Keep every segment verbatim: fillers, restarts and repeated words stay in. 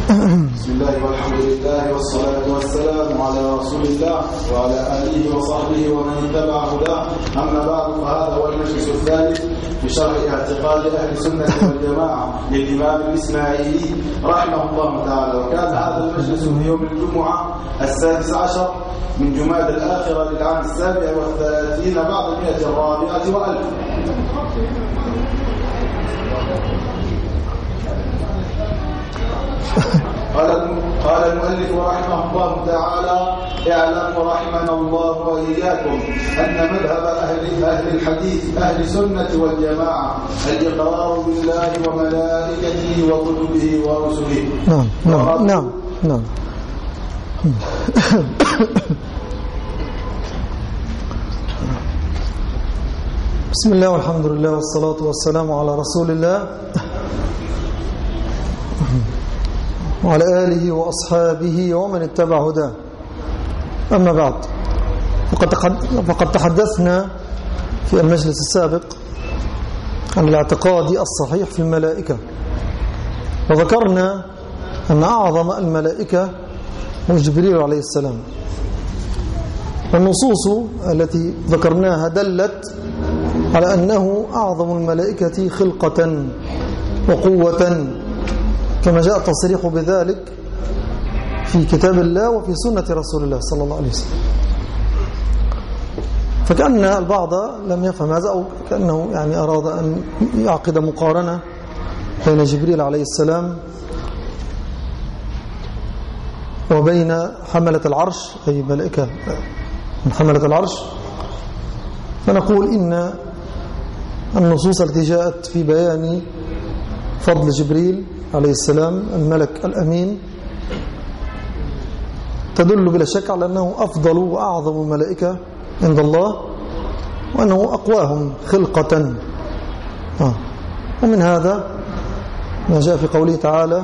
بسم الله والحمد لله والصلاة والسلام على رسول الله وعلى آله وصحبه ومن اتبع هداه. أما بعد، فهذا هو المجلس الثالث في شرح اعتقاد أهل السنة والجماعة للإمام الإسماعيلي رحمه الله تعالى. وكان هذا المجلس في يوم الجمعة السادس عشر من جماد الآخرة للعام السابع والثلاثين بعد المئة الرابعة وألف. قال قال المؤلف رحمه الله تعالى: اعلموا رحمنا الله وإياكم أن مذهب أهل أهل الحديث أهل السنة والجماعة الإقرار بالله وملائكته وكتبه ورسله. نعم نعم نعم نعم بسم الله والحمد لله والصلاة والسلام على رسول الله وعلى آله وأصحابه ومن اتبع هداه. أما بعد، فقد تحدثنا في المجلس السابق عن الاعتقاد الصحيح في الملائكة، وذكرنا أن أعظم الملائكة هو جبريل عليه السلام. والنصوص التي ذكرناها دلت على أنه أعظم الملائكة خلقة وقوة، كما جاء التصريح بذلك في كتاب الله وفي سنة رسول الله صلى الله عليه وسلم. فكأن البعض لم يفهم هذا، أو كأنه يعني أراد أن يعقد مقارنة بين جبريل عليه السلام وبين حملة العرش، أي ملائكة من حملة العرش. فنقول إن النصوص التي جاءت في بيان فضل جبريل عليه السلام الملك الأمين تدل بلا شك على أنه أفضل وأعظم الملائكة عند الله، وأنه أقواهم خلقة. آه. ومن هذا ما جاء في قوله تعالى: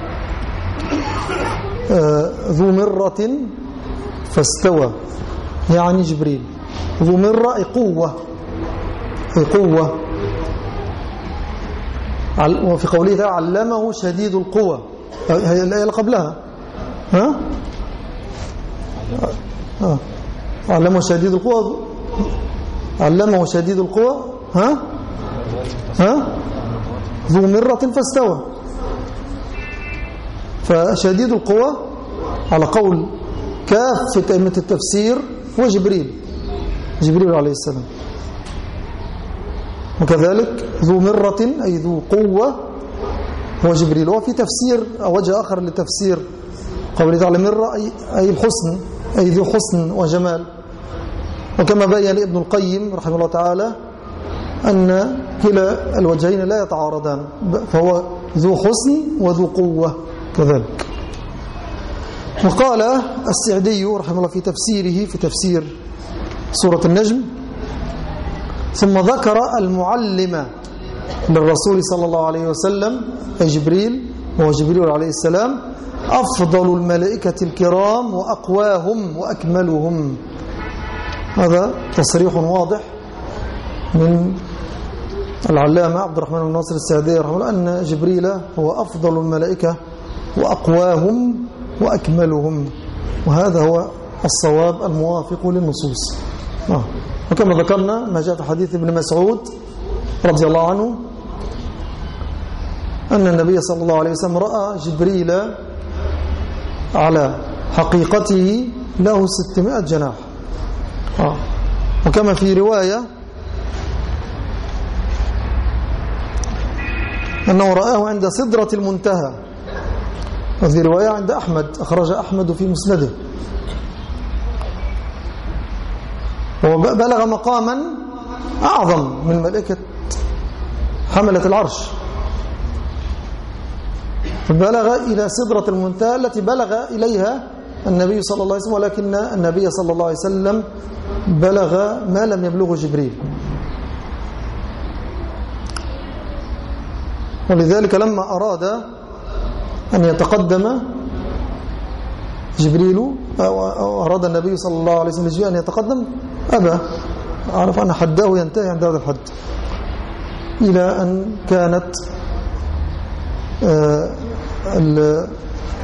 آه ذو مرة فاستوى، يعني جبريل ذو مرة أي قوة، أي قوة. وفي قوله تعالى: علمه شديد القوى، هي الآية اللي قبلها. ها آه. علمه شديد القوى، علمه شديد القوى ها ها ذو مرة فاستوى. فشديد القوى على قول كافة أئمة التفسير هو جبريل جبريل عليه السلام. وكذلك ذو مرة أي ذو قوة هو جبريل. وفي تفسير أو وجه آخر لتفسير قوله تعالى مرة أي, أي الحسن، أي ذو حسن وجمال. وكما بين ابن القيم رحمه الله تعالى أن كلا الوجهين لا يتعارضان، فهو ذو حسن وذو قوة كذلك. وقال السعدي رحمه الله في تفسيره في تفسير سورة النجم: ثم ذكر المعلم للرسول صلى الله عليه وسلم أي جبريل، وهو جبريل عليه السلام أفضل الملائكة الكرام وأقواهم وأكملهم. هذا تصريح واضح من العلامة عبد الرحمن بن ناصر السعدي رحمه الله أن جبريل هو أفضل الملائكة وأقواهم وأكملهم، وهذا هو الصواب الموافق للنصوص. آه. وكما ذكرنا ما جاء في حديث ابن مسعود رضي الله عنه أن النبي صلى الله عليه وسلم رأى جبريل على حقيقته له ستمائة جناح. آه. وكما في رواية أنه رآه عند سدرة المنتهى، وفي رواية عند أحمد أخرج أحمد في مسنده. وبلغ مقاما أعظم من ملائكة حملة العرش، فبلغ إلى سدرة المنتهى التي بلغ إليها النبي صلى الله عليه وسلم، ولكن النبي صلى الله عليه وسلم بلغ ما لم يبلغه جبريل. ولذلك لما أراد أن يتقدم جبريل أو أراد النبي صلى الله عليه وسلم أن يتقدم أبى، أعرف أن حده ينتهي عند هذا الحد، إلى أن كانت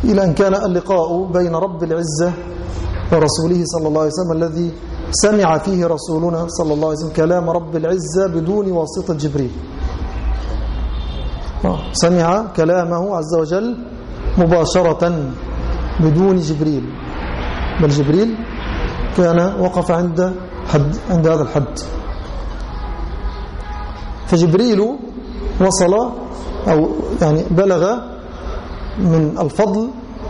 إلى أن كان اللقاء بين رب العزة ورسوله صلى الله عليه وسلم الذي سمع فيه رسولنا صلى الله عليه وسلم كلام رب العزة بدون واسطة جبريل. سمع كلامه عز وجل مباشرة بدون جبريل، بل جبريل كان وقف عند حد عند هذا الحد. فجبريل وصل أو يعني بلغ من الفضل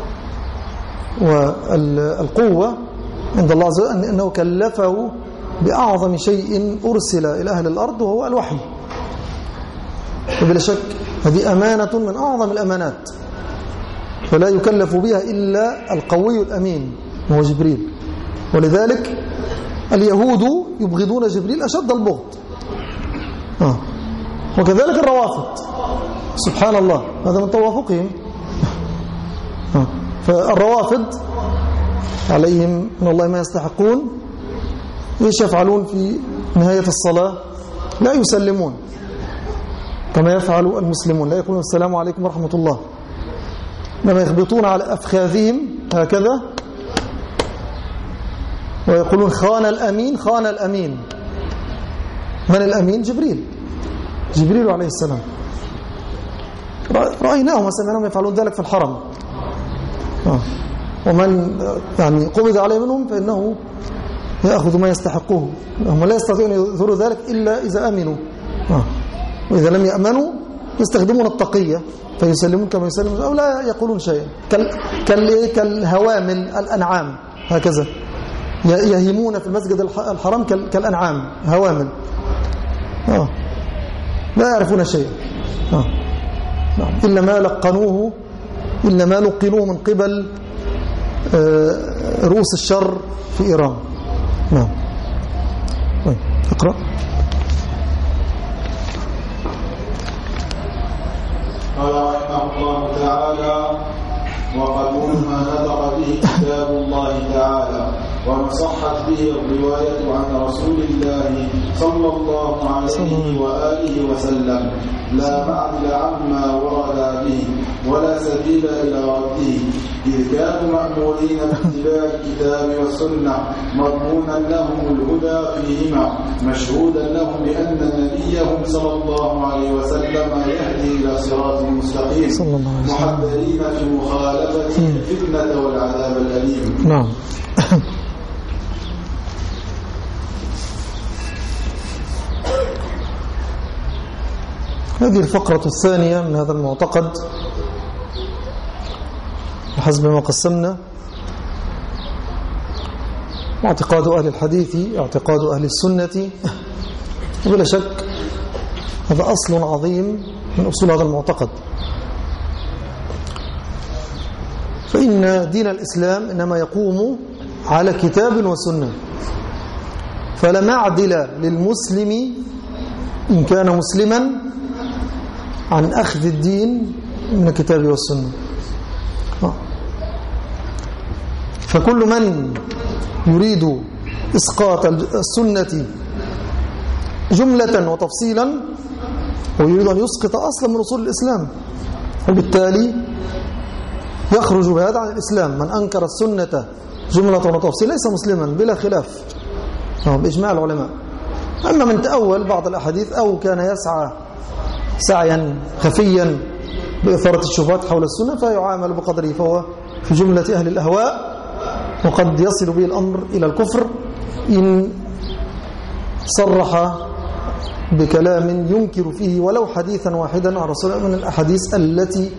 والقوة عند الله عز وجل أنه كلفه بأعظم شيء أرسل إلى أهل الأرض وهو الوحي. وبلا شك هذه أمانة من أعظم الأمانات، فلا يكلف بها إلا القوي الأمين وهو جبريل. ولذلك اليهود يبغضون جبريل أشد البغض، آه. وكذلك الروافض سبحان الله، هذا من توافقهم. آه. فالروافض عليهم من الله ما يستحقون. ايش يفعلون في نهاية الصلاة؟ لا يسلمون كما يفعل المسلمون، لا يقولون السلام عليكم ورحمة الله، لما يخبطون على أفخاذهم هكذا ويقولون خان الأمين خان الأمين. من الأمين؟ جبريل، جبريل عليه السلام. رأيناهم وسمعناهم يفعلون ذلك في الحرم. آه. ومن يعني قبض عليه منهم فإنه يأخذ ما يستحقوه، هم لا يستطيعون أن يظهروا ذلك إلا إذا أمنوا. آه. وإذا لم يأمنوا يستخدمون التقية فيسلمون كما يسلمون أو لا يقولون شيئا، كالهوامل الأنعام هكذا، يهيمون في المسجد الحرام كالأنعام هوامل، آه. لا يعرفون شيئا، آه. إلا ما لقنوه إلا ما لقنوه من قبل رؤوس الشر في إيران. نعم. طيب اقرأ. قال رحمه الله تعالى: وقد ما نطق به كتاب الله تعالى وما صحت به الرواية عن رسول الله صلى الله عليه وآله وسلم، لا معدل عما ورد به ولا سبيل إلى رده، إذ كانوا مأمورين باتباع الكتاب والسنة، مضمونا لهم الهدى فيهما، مشهودا لهم بأن نبيهم صلى الله عليه وسلم يهدي إلى صراط مستقيم، محذرين في مخالفته الفتنة والعذاب الأليم. نعم. هذه الفقرة الثانية من هذا المعتقد بحسب ما قسمنا. اعتقاد أهل الحديث اعتقاد أهل السنة، وبلا شك هذا أصل عظيم من أصول هذا المعتقد. فإن دين الإسلام إنما يقوم على كتاب وسنة، فلا معدل للمسلم إن كان مسلما عن أخذ الدين من الكتاب والسنة. فكل من يريد إسقاط السنة جملة وتفصيلا ويريد أن يسقط أصلا من أصول الإسلام، وبالتالي يخرج بهذا عن الإسلام. من أنكر السنة جملة وتفصيلا ليس مسلما بلا خلاف بإجماع العلماء. أما من تأول بعض الأحاديث أو كان يسعى سعيا خفيا بإثارة الشبهات حول السنة فيعامل بقدره، فهو في جملة أهل الأهواء، وقد يصل به الأمر إلى الكفر إن صرح بكلام ينكر فيه ولو حديثا واحدا عن رسول الله من الأحاديث التي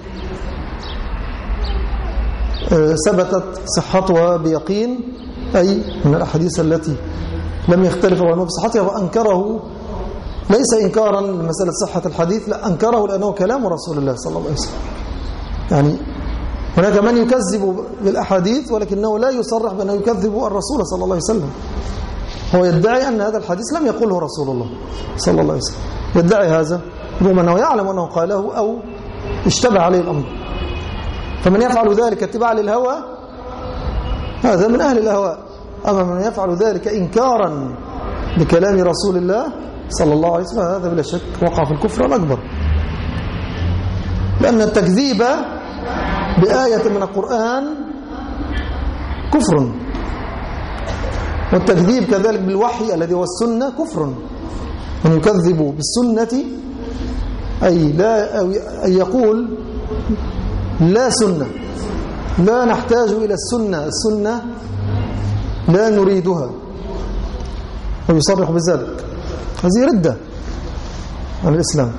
ثبتت صحتها بيقين، أي من الأحاديث التي لم يختلف عنه بصحتها، وأنكره ليس إنكارا لمسألة صحة الحديث، لا أنكره لأنه كلام رسول الله صلى الله عليه وسلم. يعني هناك من يكذب بالأحاديث ولكنه لا يصرح بأنه يكذب الرسول صلى الله عليه وسلم، هو يدعي أن هذا الحديث لم يقوله رسول الله صلى الله عليه وسلم، يدعي هذا رغم أنه يعلم أنه قاله أو اشتبه عليه الأمر. فمن يفعل ذلك اتباعا للهوى هذا من أهل الأهواء. أما من يفعل ذلك إنكارا لكلام رسول الله صلى الله عليه وسلم هذا بلا شك وقع في الكفر الأكبر، لأن التكذيب بآية من القرآن كفر، والتكذيب كذلك بالوحي الذي هو السنة كفر. من يكذب بالسنة أي لا أي يقول لا سنة، لا نحتاج إلى السنة، السنة لا نريدها، ويصرح بذلك، هذه ردة عن الإسلام.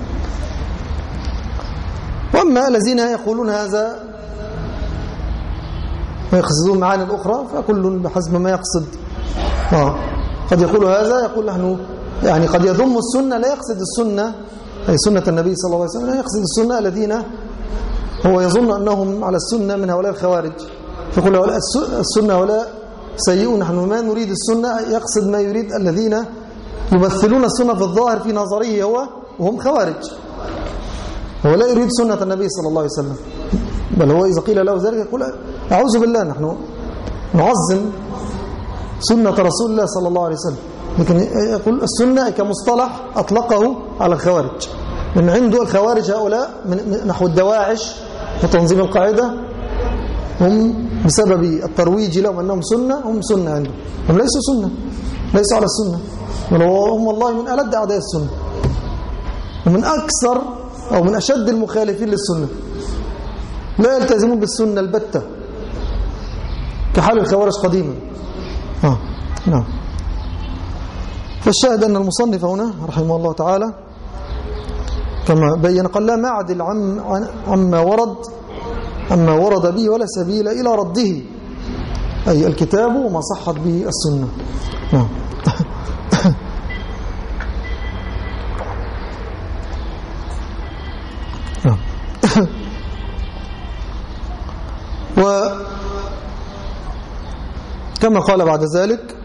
وأما الذين يقولون هذا ويقصدون معاني الأخرى فكل بحسب ما يقصد. آه. قد يقول هذا، يقول نحن يعني قد يذم السنة، لا يقصد السنة أي سنة النبي صلى الله عليه وسلم، لا يقصد السنة الذين هو يظن أنهم على السنة من هؤلاء الخوارج، فيقول هؤلاء السنة هؤلاء سيئون، نحن ما نريد السنة، يقصد ما يريد الذين يمثلون السنة في الظاهر في نظره هو وهم خوارج. هو لا يريد سنة النبي صلى الله عليه وسلم، بل هو إذا قيل له ذلك يقول أعوذ بالله، نحن نعظم سنة رسول الله صلى الله عليه وسلم، لكن يقول السنة كمصطلح أطلقه على الخوارج، من عنده الخوارج هؤلاء من نحو الدواعش وتنظيم القاعدة هم بسبب الترويج لهم أنهم سنة، هم سنة عندهم، هم ليسوا سنة، ليسوا على السنة، هم والله من ألد أعداء السنة ومن أكثر أو من أشد المخالفين للسنة، لا يلتزمون بالسنة البتة كحال الخوارج قديما. آه. نعم. فالشاهد أن المصنف هنا رحمه الله تعالى كما بين قال لا معدل عم عما ورد عما ورد به ولا سبيل إلى رده، أي الكتاب وما صحت به السنة. نعم. وكما قال بعد ذلك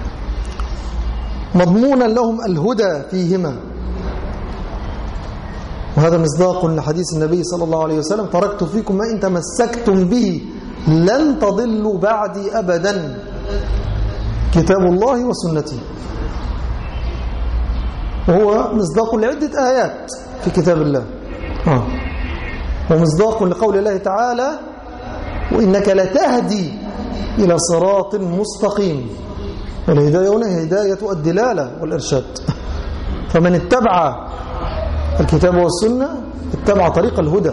مضمونا لهم الهدى فيهما، وهذا مصداق لحديث النبي صلى الله عليه وسلم تركت فيكم ما إن تمسكتم به لن تضلوا بعدي أبدا، كتاب الله وسنتي. وهو مصداق لعدة آيات في كتاب الله، آه. ومصداق لقول الله تعالى وإنك لتهدي إلى صراط مستقيم، والهداية هنا هداية الدلالة والإرشاد، فمن اتبع الكتاب والسنة اتبع طريق الهدى.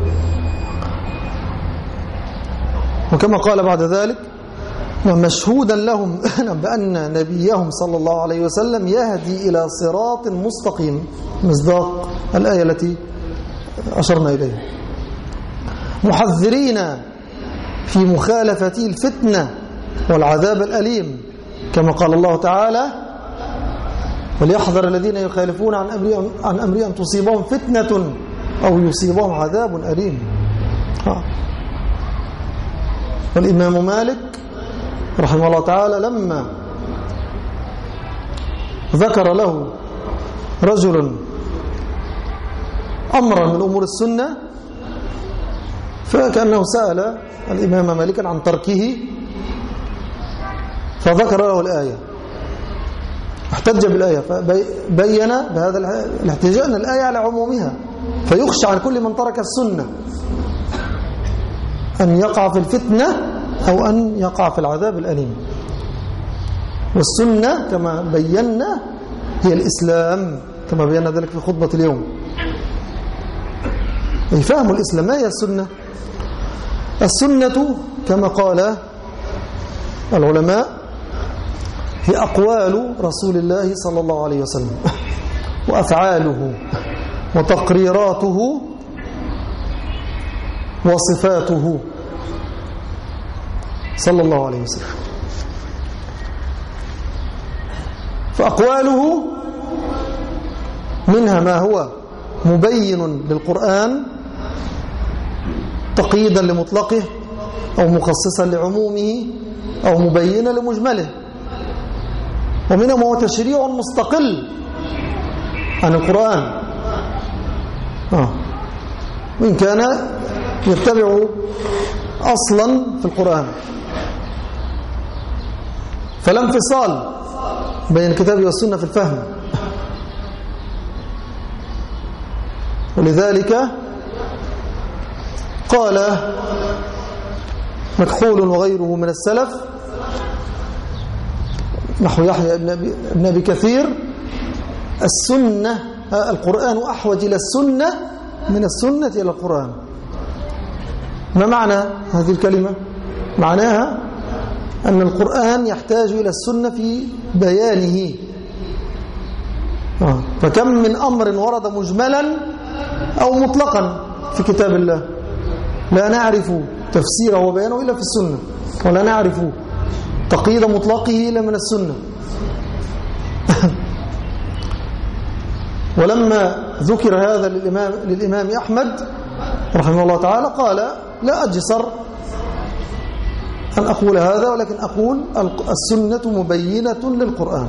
وكما قال بعد ذلك ومشهودا لهم بأن نبيهم صلى الله عليه وسلم يهدي إلى صراط مستقيم، مصداق الآية التي أشرنا إليها، محذرين في مخالفة الفتنة والعذاب الأليم، كما قال الله تعالى وليحذر الذين يخالفون عن أمر عن أمر أن تصيبهم فتنة أو يصيبهم عذاب أليم. والإمام مالك رحمه الله تعالى لما ذكر له رجل أمرا من أمور السنة فكأنه سأل الإمام مالكا عن تركه، فذكر له الآية، احتج بالآية، فبين بهذا الاحتجاج أن الآية على عمومها، فيخشى عن كل من ترك السنة أن يقع في الفتنة أو أن يقع في العذاب الأليم. والسنة كما بينا هي الإسلام، كما بينا ذلك في خطبة اليوم، أي فهم الإسلام. ما هي السنة؟ السنة كما قال العلماء هي أقوال رسول الله صلى الله عليه وسلم وأفعاله وتقريراته وصفاته صلى الله عليه وسلم. فأقواله منها ما هو مبين للقرآن تقييدا لمطلقه أو مخصصا لعمومه أو مبينا لمجمله، ومنها ما هو تشريع مستقل عن القرآن، آه. وإن كان يتبع أصلا في القرآن، فلا انفصال بين الكتاب والسنة في الفهم. ولذلك قال مكحول وغيره من السلف نحو يحيى بن أبي كثير: السنة القرآن أحوج إلى السنة من السنة إلى القرآن. ما معنى هذه الكلمة؟ معناها أن القرآن يحتاج إلى السنة في بيانه. فكم من أمر ورد مجملا أو مطلقا في كتاب الله لا نعرف تفسيره وبيانه إلا في السنة، ولا نعرف تقييد مطلقه إلا من السنة. ولما ذكر هذا للإمام, للإمام أحمد رحمه الله تعالى قال: لا أجسر أن أقول هذا، ولكن أقول السنة مبينة للقرآن.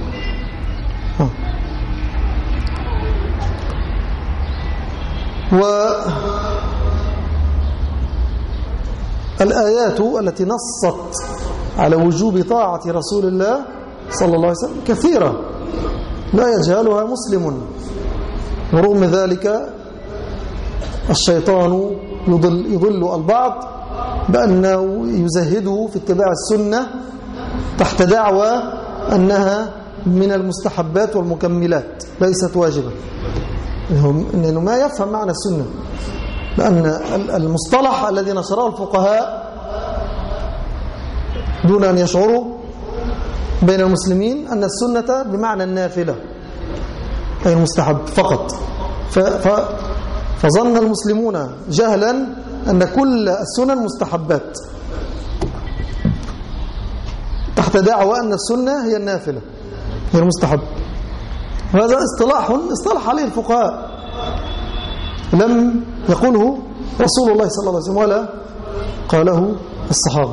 والآيات التي نصت على وجوب طاعة رسول الله صلى الله عليه وسلم كثيرة لا يجهلها مسلم، ورغم ذلك الشيطان يضل, يضل البعض بأنه يزهده في اتباع السنة تحت دعوى أنها من المستحبات والمكملات ليست واجبة، لأنه ما يفهم معنى السنة، لأن المصطلح الذي نشره الفقهاء دون أن يشعروا بين المسلمين أن السنة بمعنى النافلة أي المستحب فقط. فظن المسلمون جهلا أن كل السنن مستحبات تحت دعوى أن السنة هي النافلة هي المستحب. هذا اصطلاح اصطلح عليه الفقهاء لم يقوله رسول الله صلى الله عليه وسلم ولا قاله الصحابة.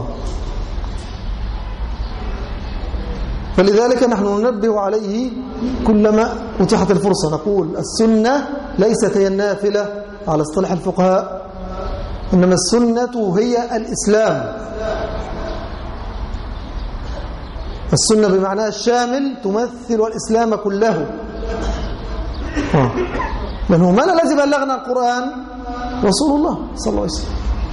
فلذلك نحن ننبه عليه كلما أتيحت الفرصة، نقول السنة ليست هي النافلة على اصطلاح الفقهاء، إنما السنة هي الإسلام. السنة بمعنى الشامل تمثل الإسلام كله، لأنه من الذي بلغنا القرآن؟ رسول الله صلى الله عليه وسلم،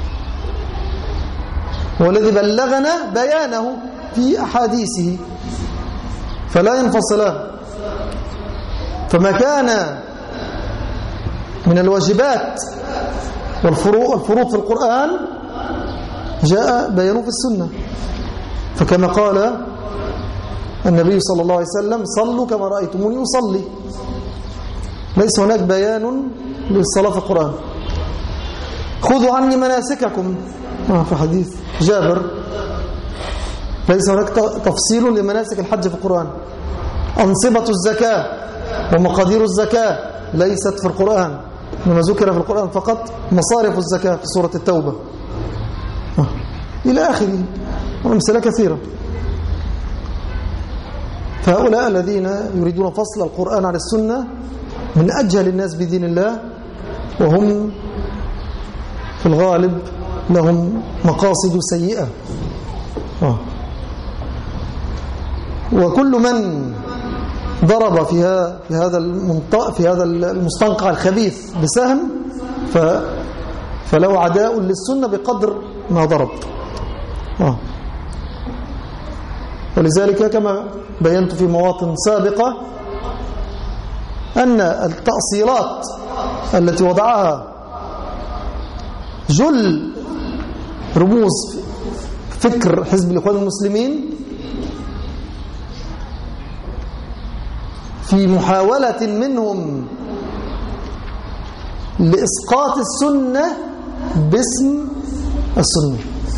والذي بلغنا بيانه في أحاديثه فلا ينفصلان. فما كان من الواجبات والفروض في القرآن جاء بيانه في السنة. فكما قال النبي صلى الله عليه وسلم: صلوا كما رأيتموني أصلي. ليس هناك بيان للصلاة في القرآن. خذوا عني مناسككم في حديث جابر، ليس هناك تفصيل لمناسك الحج في القرآن. أنصبة الزكاة ومقادير الزكاة ليست في القرآن، إنما ذكر في القرآن فقط مصارف الزكاة في سورة التوبة إلى آخره، وأمثلة كثيرة. فهؤلاء الذين يريدون فصل القرآن عن السنة من أجهل الناس بدين الله، وهم في الغالب لهم مقاصد سيئة. وكل من ضرب فيها في هذا المنطق في هذا المستنقع الخبيث بسهم ف فله عداء للسنة بقدر ما ضرب. آه. ولذلك كما بينت في مواطن سابقة أن التأصيلات التي وضعها جل رموز فكر حزب الإخوان المسلمين في محاولة منهم لإسقاط السنة باسم السنة،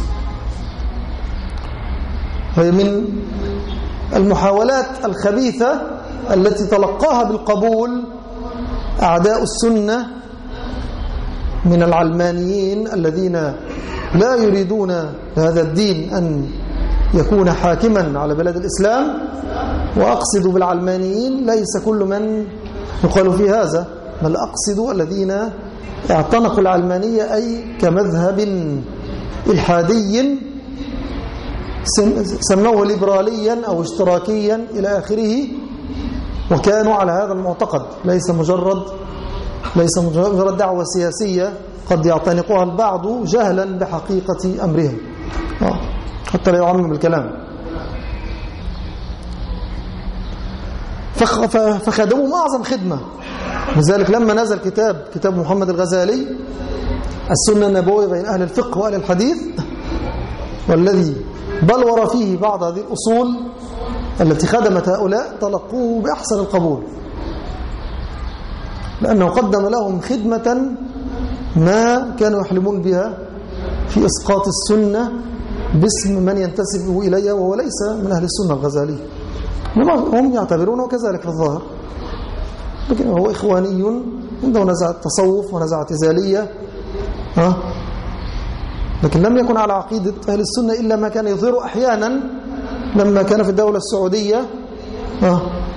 هي من المحاولات الخبيثة التي تلقاها بالقبول أعداء السنة من العلمانيين الذين لا يريدون هذا الدين أن يكون حاكما على بلاد الإسلام. وأقصد بالعلمانيين ليس كل من يقال في هذا، بل أقصد الذين اعتنقوا العلمانية أي كمذهب إلحادي سموه ليبراليا أو اشتراكيا إلى آخره، وكانوا على هذا المعتقد. ليس مجرد ليس مجرد دعوة سياسية قد يعتنقها البعض جهلا بحقيقة أمرها حتى لا يعمم بالكلام. فخدموا أعظم خدمة. لذلك لما نزل كتاب كتاب محمد الغزالي السنة النبوية بين أهل الفقه وأهل الحديث، والذي بلور فيه بعض هذه الأصول التي خدمت هؤلاء، تلقوه بأحسن القبول، لأنه قدم لهم خدمة ما كانوا يحلمون بها في إسقاط السنة باسم من ينتسب إليها وهو ليس من أهل السنة الغزالي. هم يعتبرونه كذلك في الظاهر، لكن هو إخواني عنده نزعة تصوف ونزعة اعتزالية، ها؟ لكن لم يكن على عقيدة أهل السنة إلا ما كان يظهر أحيانا لما كان في الدولة السعودية، ها؟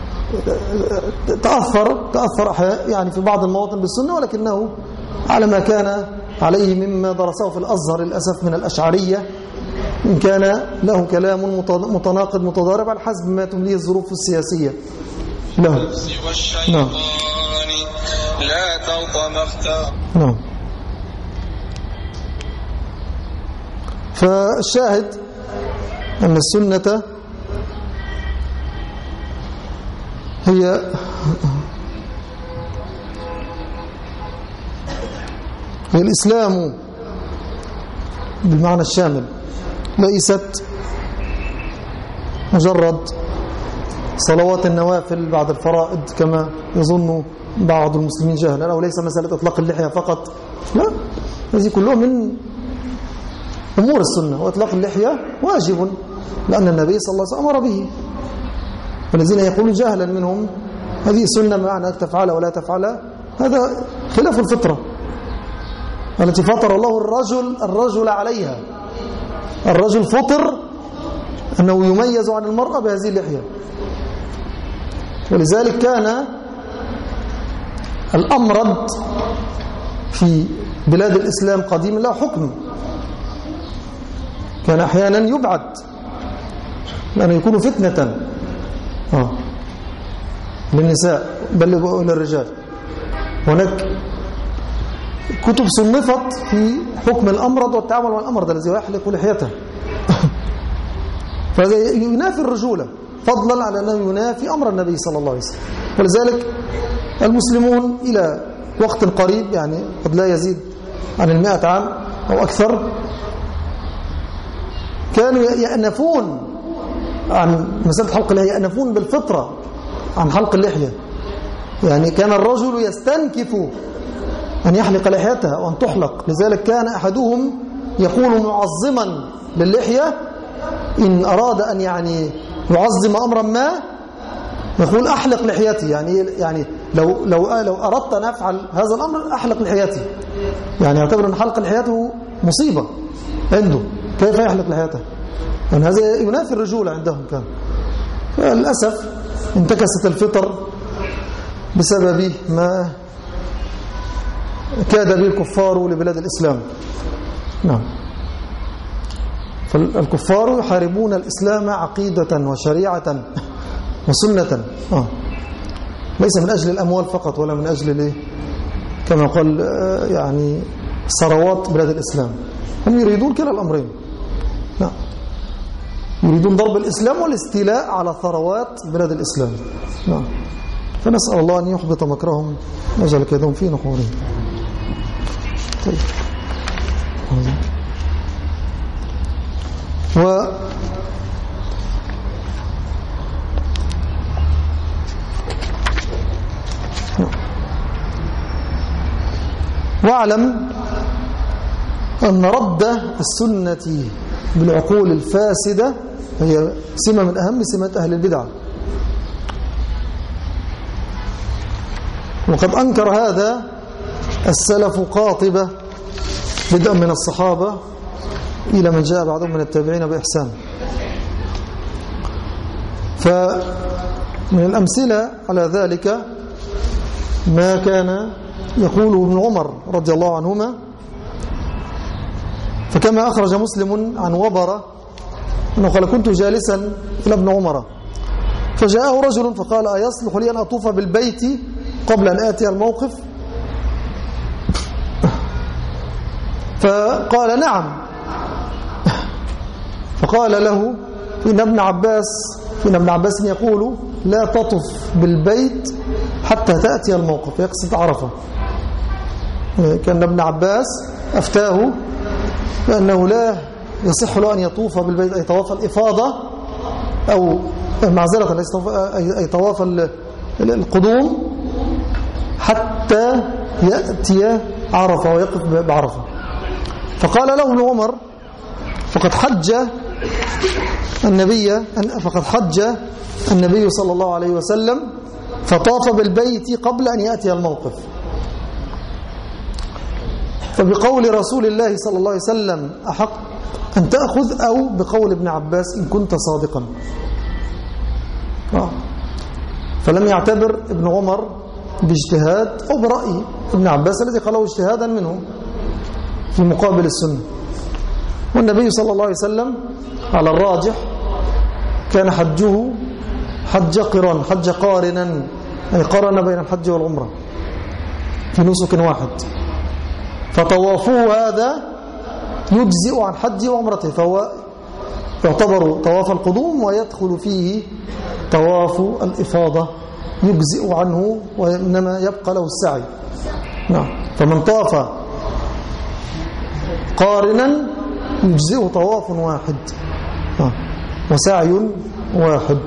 تأثر تأثر يعني في بعض المواطن بالسنة، ولكنه على ما كان عليه مما درسه في الأزهر للأسف من الأشعرية، إن كان له كلام متناقض متضارب على حسب ما تمليه الظروف السياسية له. نعم. لا تلطم اختار. نعم. فالشاهد أن السنة هي هي الإسلام بالمعنى الشامل، ليست مجرد صلوات النوافل بعد الفرائض كما يظن بعض المسلمين جهلا، أو ليس مسألة إطلاق اللحية فقط، لا، هذه كلها من أمور السنة. وإطلاق اللحية واجب لأن النبي صلى الله عليه وسلم أمر به، والذين يقولون جهلا منهم هذه سنة معنى أنك تفعلها ولا تفعلها، هذا خلاف الفطرة التي فطر الله الرجل الرجل عليها. الرجل فطر أنه يميز عن المرأة بهذه اللحية، ولذلك كان الأمرد في بلاد الإسلام قديما له حكم، كان أحيانا يبعد لأنه يكون فتنة آه. للنساء بل للرجال. هناك كتب صنفت في حكم الأمرض والتعامل مع الأمرض الذي يحلق لحيته فهذا ينافي الرجولة، فضلا على أنه ينافي أمر النبي صلى الله عليه وسلم. ولذلك المسلمون إلى وقت قريب، يعني قد لا يزيد عن المائة عام أو أكثر، كانوا يأنفون عن مسألة حلق اللحية، يأنفون بالفطرة عن حلق اللحية. يعني كان الرجل يستنكف أن يحلق لحيته وأن تحلق، لذلك كان أحدهم يقول معظما للحية إن أراد أن يعني يعظم أمرا ما يقول أحلق لحيتي، يعني يعني لو لو لو أردت أن أفعل هذا الأمر أحلق لحيتي، يعني يعتبر أن حلق لحيته مصيبة عنده، كيف يحلق لحيته؟ يعني هذا ينافي الرجولة عندهم. كان للأسف انتكست الفطر بسبب ما كاد به الكفار لبلاد الإسلام. نعم. فالكفار يحاربون الإسلام عقيدة وشريعة وسنة، آه. ليس من أجل الأموال فقط ولا من أجل ليه كما قال يعني ثروات بلاد الإسلام، هم يريدون كلا الأمرين. نعم. يريدون ضرب الإسلام والاستيلاء على ثروات بلاد الإسلام. نعم. فنسأل الله أن يحبط مكرهم ويجعل كيدهم في نحورهم. طيب. و واعلم أن رد السنة بالعقول الفاسدة هي سمة من أهم سمات أهل البدع، وقد أنكر هذا السلف قاطبة بدءا من الصحابة إلى من جاء بعدهم من التابعين بإحسان. فمن الأمثلة على ذلك ما كان يقوله ابن عمر رضي الله عنهما، فكما أخرج مسلم عن وبرة أنه قال: كنت جالسا إلى ابن عمر فجاءه رجل فقال: أيصلح لي أن أطوف بالبيت قبل أن آتي الموقف؟ فقال نعم. فقال له إن ابن عباس إن ابن عباس يقول لا تطف بالبيت حتى تأتي الموقف، يقصد عرفة. كان ابن عباس أفتاه بأنه لا يصح له أن يطوف بالبيت، أي طواف الإفاضة، أو معذرة أي طواف القدوم، حتى يأتي عرفة ويقف بعرفة. فقال له ابن عمر فقد حج النبي فقد حج النبي صلى الله عليه وسلم فطاف بالبيت قبل أن يأتي الموقف. فبقول رسول الله صلى الله عليه وسلم أحق أن تأخذ، أو بقول ابن عباس إن كنت صادقا. فلم يعتبر ابن عمر باجتهاد أو برأي ابن عباس الذي قاله اجتهادا منه في مقابل السنة. والنبي صلى الله عليه وسلم على الراجح كان حجه حج قران، حج قارنا، أي قرن بين الحج والعمرة في نسك واحد. فطوافه هذا يجزئ عن حج وعمرته، فهو يعتبر طواف القدوم ويدخل فيه طواف الإفاضة، يجزئ عنه وإنما يبقى له السعي. نعم. فمن طاف قارنا يجزئ طواف واحد وسعي واحد.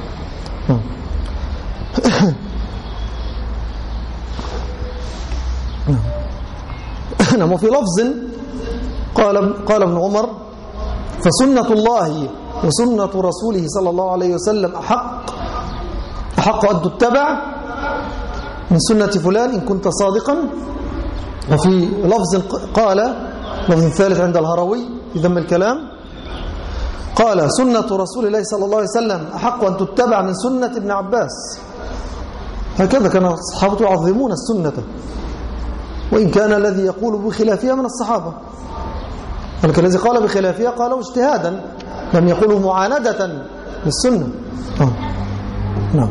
نعم. وفي لفظ قال قال ابن عمر فسنة الله وسنة رسوله صلى الله عليه وسلم أحق أحق أن تتبع من سنة فلان إن كنت صادقا. وفي لفظ قال لفظ ثالث عند الهروي في ذم الكلام قال سنة رسول الله صلى الله عليه وسلم أحق أن تتبع من سنة ابن عباس. هكذا كان الصحابة يعظمون السنة، وإن كان الذي يقول بخلافها من الصحابة، ولكن الذي قال بخلافها قالوا اجتهادا، لم يقولوا معاندة للسنة. آه. نعم.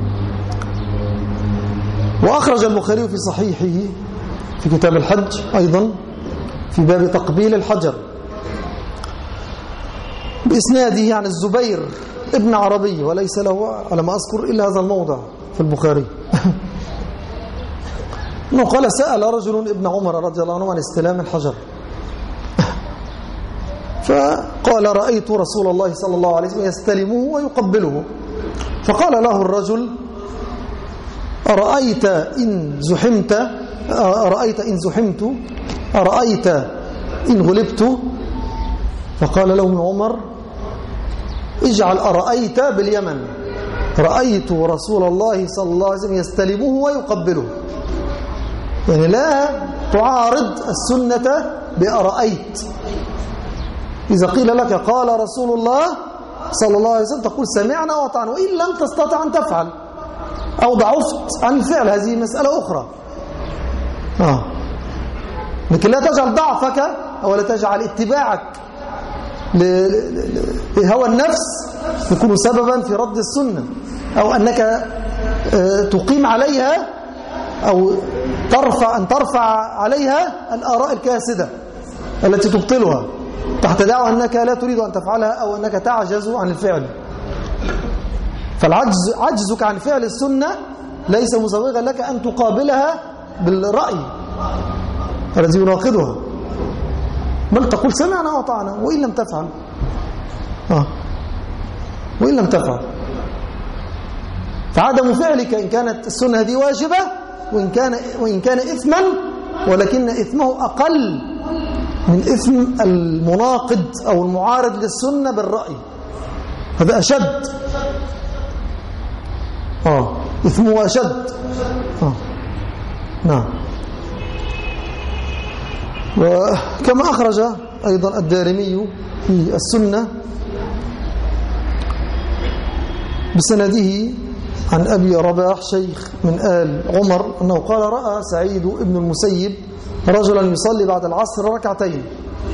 وأخرج البخاري في صحيحه في كتاب الحج أيضا في باب تقبيل الحجر بإسناده عن الزبير ابن عربي، وليس له على ما أذكر إلا هذا الموضع في البخاري. إنه قال سأل رجل ابن عمر رضي الله عنه عن استلام الحجر، فقال رأيت رسول الله صلى الله عليه وسلم يستلمه ويقبله. فقال له الرجل أرأيت إن زحمت أرأيت إن زحمت أرأيت إن غلبت؟ فقال له ابن عمر اجعل أرأيت باليمن، رأيت رسول الله صلى الله عليه وسلم يستلمه ويقبله. يعني لا تعارض السنة بأرأيت. إذا قيل لك قال رسول الله صلى الله عليه وسلم تقول سمعنا وطعنا، وإن لم تستطع أن تفعل أو ضعفت عن الفعل هذه مسألة أخرى. آه. لكن لا تجعل ضعفك أو لا تجعل اتباعك لهوى النفس يكون سببا في رد السنة، أو أنك تقيم عليها أو ترفع أن ترفع عليها الآراء الكاسدة التي تبطلها تحت دعوى أنك لا تريد أن تفعلها أو أنك تعجز عن الفعل. فالعجز عجزك عن فعل السنة ليس مسوغا لك أن تقابلها بالرأي الذي يناقضها، بل تقول سمعنا وطعنا وإن لم تفعل. آه. وإن لم تفعل فعدم فعلك إن كانت السنة هذه واجبة وإن كان وإن كان إثما، ولكن إثمه أقل من إثم المناقض أو المعارض للسنة بالرأي، هذا أشد. آه إثمه أشد. آه. نعم. وكما أخرج أيضا الدارمي في السنة بسنده عن أبي رباح شيخ من آل عمر أنه قال رأى سعيد ابن المسيب رجلا يصلي بعد العصر ركعتين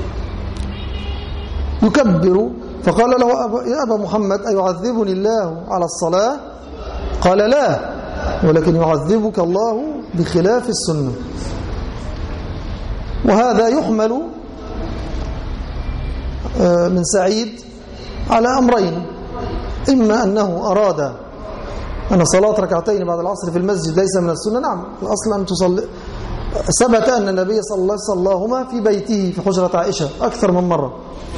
يكبر، فقال له يا أبا محمد أيعذبني الله على الصلاة؟ قال لا، ولكن يعذبك الله بخلاف السنة. وهذا يحمل من سعيد على أمرين: إما أنه أراد أن صلاة ركعتين بعد العصر في المسجد ليس من السنة. نعم، الأصل أن تصلي. ثبت أن النبي صلى الله عليه وسلم صلاهما في بيته في حجرة عائشة أكثر من مرة.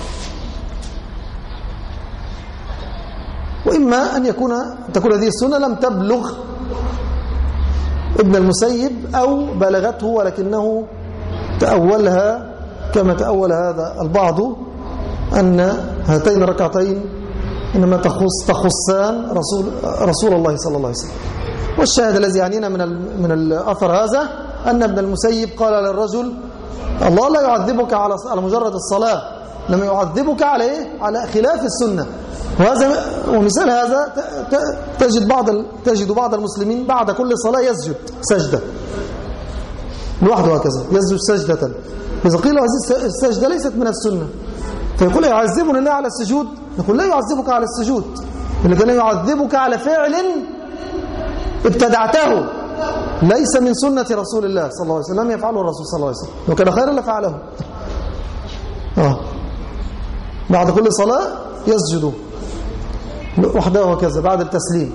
وإما أن يكون تكون هذه السنة لم تبلغ ابن المسيب أو بلغته ولكنه تأولها كما تأول هذا البعض، أن هاتين الركعتين إنما تخص تخصان رسول رسول الله صلى الله عليه وسلم. والشاهد الذي يعنينا من من الأثر هذا أن ابن المسيب قال للرجل: الله لا يعذبك على على مجرد الصلاة، لما يعذبك على إيه؟ على خلاف السنة. وهذا ومثال هذا تجد بعض تجد بعض المسلمين بعد كل صلاة يسجد سجدة لوحده هكذا، يسجد سجدة. إذا قيل هذه السجدة ليست من السنة فيقول: يعذبني الله على السجود. نقول: لا يعذبك على السجود، لكن يعذبك على فعل ابتدعته ليس من سنة رسول الله صلى الله عليه وسلم، لم يفعله الرسول صلى الله عليه وسلم، وكان خيرا لفعله. آه. بعد كل صلاة يسجد وحده وكذا بعد التسليم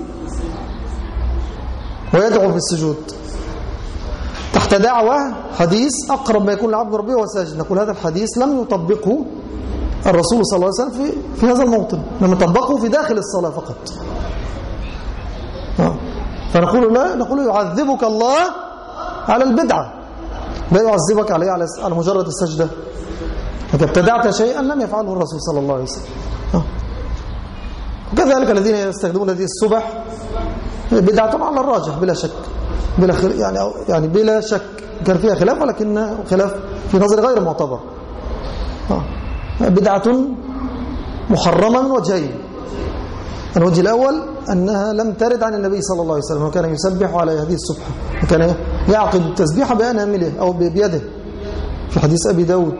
ويدعو في السجود تحت دعوة حديث أقرب ما يكون لعبد ربه وساجد. نقول: هذا الحديث لم يطبقه الرسول صلى الله عليه وسلم في, في هذا الموطن، لم يطبقه في داخل الصلاة فقط. آه. فنقول: لا، نقول يعذبك الله على البدعة، لا يعذبك عليه على مجرد السجدة، لكن ابتدعت شيئا لم يفعله الرسول صلى الله عليه وسلم. آه. وكذلك الذين يستخدمون هذه السبح بدعة على الراجح بلا شك، بلا خل... يعني يعني بلا شك كان فيها خلاف، ولكن خلاف في نظر غير معتبر. آه. بدعة محرمة من وجهين: الوجه الأول أنها لم ترد عن النبي صلى الله عليه وسلم، وكان يسبح على هذه السبحة، وكان يعقد التسبيح بأنامله أو بيده في حديث أبي داود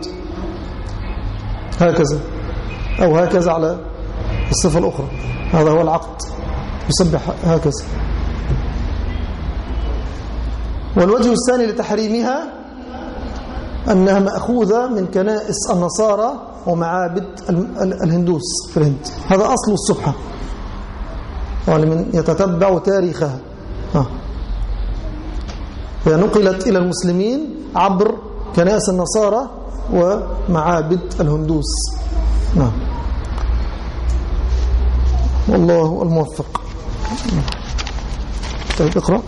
هكذا أو هكذا على الصفة الأخرى. هذا هو العقد، يسبح هكذا. والوجه الثاني لتحريمها أنها مأخوذة من كنائس النصارى ومعابد الهندوس في الهند. هذا أصل السبحة، ولمن يتتبع تاريخها آه. هي نقلت إلى المسلمين عبر كنائس النصارى ومعابد الهندوس. نعم. والله الموفق. طيب اقرأ.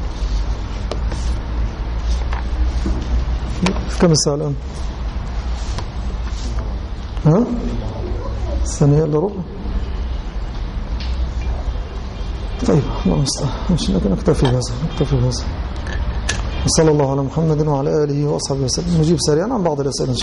كم الساعة الآن؟ ها؟ الثانية إلا ربع. طيب الله المستعان، مش لكن نكتفي بهذا نكتفي بهذا. وصلى الله على محمد وعلى آله وأصحابه وسلم. نجيب سريعا عن بعض الأسئلة.